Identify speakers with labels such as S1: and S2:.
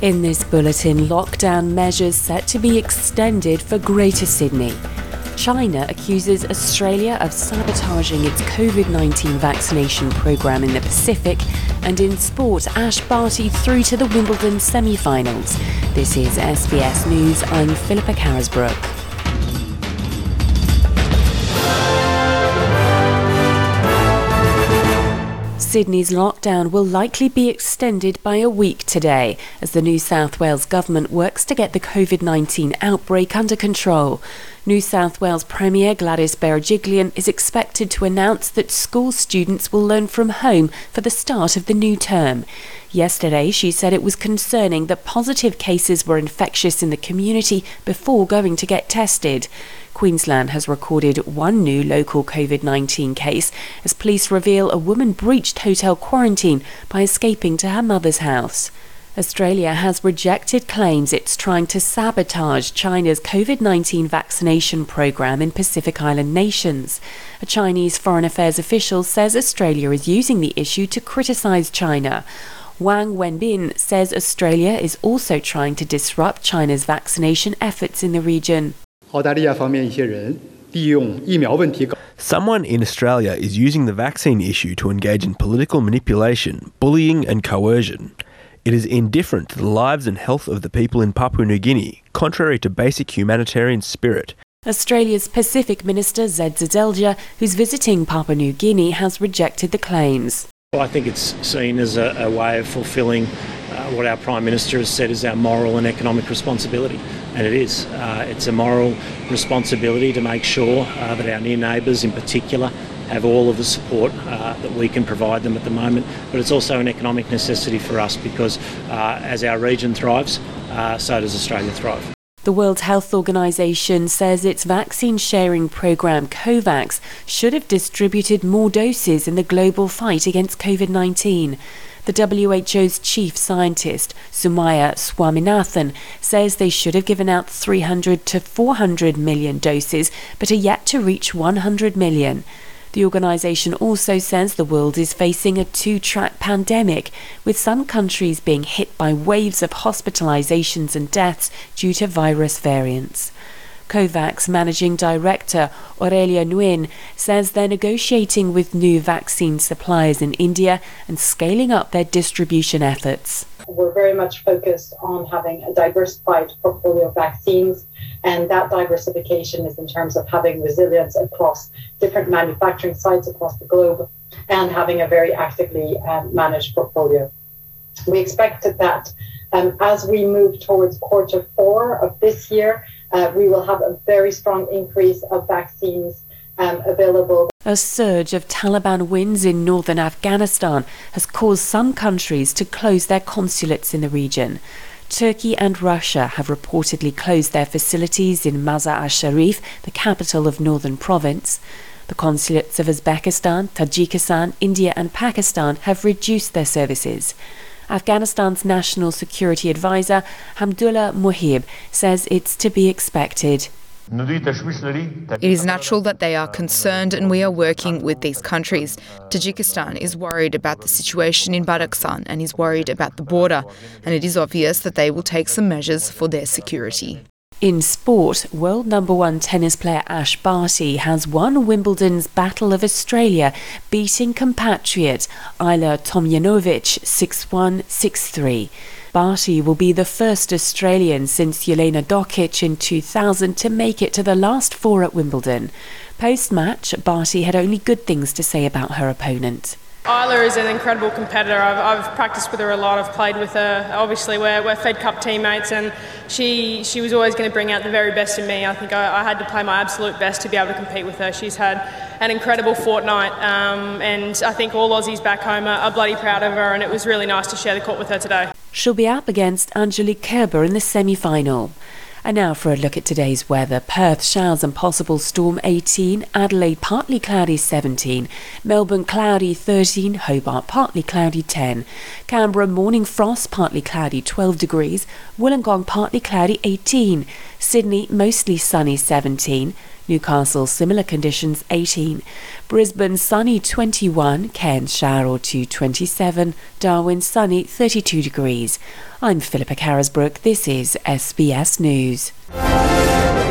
S1: In this bulletin, lockdown measures set to be extended for Greater Sydney. China accuses Australia of sabotaging its COVID-19 vaccination program in the Pacific. And in sport, Ash Barty through to the Wimbledon semi-finals. This is SBS News. I'm Philippa Carisbrook. Sydney's lockdown will likely be extended by a week today as the New South Wales government works to get the COVID-19 outbreak under control. New South Wales Premier Gladys Berejiklian is expected to announce that school students will learn from home for the start of the new term. Yesterday, she said it was concerning that positive cases were infectious in the community before going to get tested. Queensland has recorded one new local COVID-19 case as police reveal a woman breached hotel quarantine by escaping to her mother's house. Australia has rejected claims it's trying to sabotage China's COVID-19 vaccination program in Pacific Island nations. A Chinese Foreign Affairs official says Australia is using the issue to criticize China. Wang Wenbin says Australia is also trying to disrupt China's vaccination efforts in the region.
S2: Someone in Australia is using the vaccine issue to engage in political manipulation, bullying and coercion. It is indifferent to the lives and health of the people in Papua New Guinea, contrary to basic humanitarian spirit.
S1: Australia's Pacific Minister Zed Zadelja, who's visiting Papua New Guinea, has rejected the claims.
S3: Well, I think it's seen as a way of fulfilling what our Prime Minister has said is our moral and economic responsibility. And it is. It's a moral responsibility to make sure that our near neighbours in particular have all of the support that we can provide them at the moment. But it's also an economic necessity for us because as our region thrives, so does Australia thrive.
S1: The World Health Organization says its vaccine sharing program COVAX should have distributed more doses in the global fight against COVID-19. The WHO's chief scientist, Sumaya Swaminathan, says they should have given out 300 to 400 million doses, but are yet to reach 100 million. The organisation also says the world is facing a two-track pandemic, with some countries being hit by waves of hospitalisations and deaths due to virus variants. COVAX Managing Director Aurelia Nguyen says they're negotiating with new vaccine suppliers in India and scaling up their distribution efforts.
S4: We're very much focused on having a diversified portfolio of vaccines, and that diversification is in terms of having resilience across different manufacturing sites across the globe and having a very actively managed portfolio. We expect that as we move towards Q4 of this year, we will have a very strong increase of vaccines available.
S1: A surge of Taliban wins in northern Afghanistan has caused some countries to close their consulates in the region. Turkey and Russia have reportedly closed their facilities in Mazar-i-Sharif, the capital of Northern Province. The consulates of Uzbekistan, Tajikistan, India and Pakistan have reduced their services. Afghanistan's National Security Advisor, Hamdullah Mohib, says it's to be expected.
S5: It is natural that they are concerned and we are working with these countries. Tajikistan is worried about the situation in Badakhshan and is worried about the border, and it is obvious that they will take some measures for their security.
S1: In sport, world number one tennis player Ash Barty has won Wimbledon's Battle of Australia, beating compatriot Ajla Tomljanovic 6-1, 6-3. Barty will be the first Australian since Jelena Dokic in 2000 to make it to the last four at Wimbledon. Post-match, Barty had only good things to say about her opponent.
S6: Ajla is an incredible competitor. I've practiced with her a lot. I've played with her. Obviously, we're Fed Cup teammates, and she was always going to bring out the very best in me. I think I had to play my absolute best to be able to compete with her. She's had an incredible fortnight, and I think all Aussies back home are bloody proud of her, and it was really nice to share the court with her today.
S1: She'll be up against Angelique Kerber in the semi-final. And now for a look at today's weather. Perth, showers and possible storm 18, Adelaide partly cloudy 17, Melbourne cloudy 13, Hobart partly cloudy 10, Canberra morning frost partly cloudy 12 degrees, Wollongong partly cloudy 18, Sydney mostly sunny 17, Newcastle, similar conditions 18. Brisbane, sunny 21. Cairns, shower or 27. Darwin, sunny 32 degrees. I'm Philippa Carisbrook. This is SBS News.